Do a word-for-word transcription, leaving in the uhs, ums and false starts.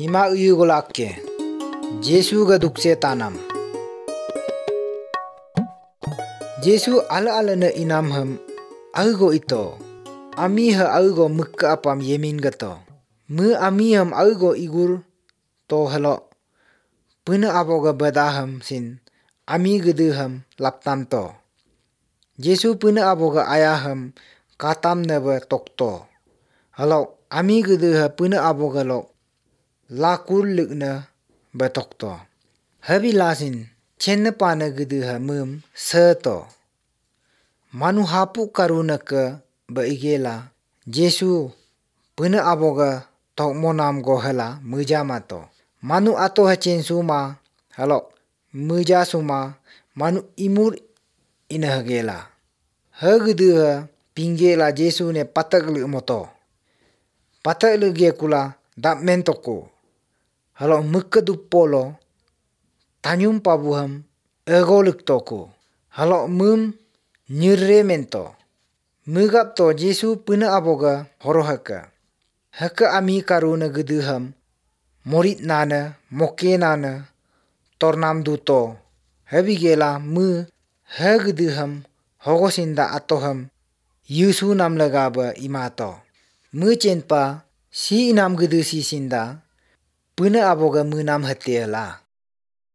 Nima uyugolakke Jesuga dukse tanam. Jesu ala ala na inam ham algo ito. Ami ha algo mukka apam yemin gato. Mu ami ham algo igur to halo. Puna aboga badaham sin ami gedu ham laptam to. Jesu puna aboga ayaham katam neba tokto. Halo ami gedu ha puna aboga lo lakur lukna batokto. Habi lasin chenna pana gedu ha mum seto. Manu hapu karuna ke ba igela Jesu puna aboga tok monam gohala mujamato. Manu ato hachen suma halo muja suma manu imur inahagela. Hagedu ha pinggela Jesu ne patak lu moto. Patak lu ge kula dap mentoko. Halo mukadu polo tanyum pabuham egoluk toko. Halo mum nyure mento. Mugap to Jesu puna aboga horohaka. Haka ami karuna geduham morit nana moke nana tornam duto. Habigela mu hageduham hogosinda atoham Yusu nam lagaba imato. Mu chenpa si inam gedu si sinda puna aboga mu nam hatiela.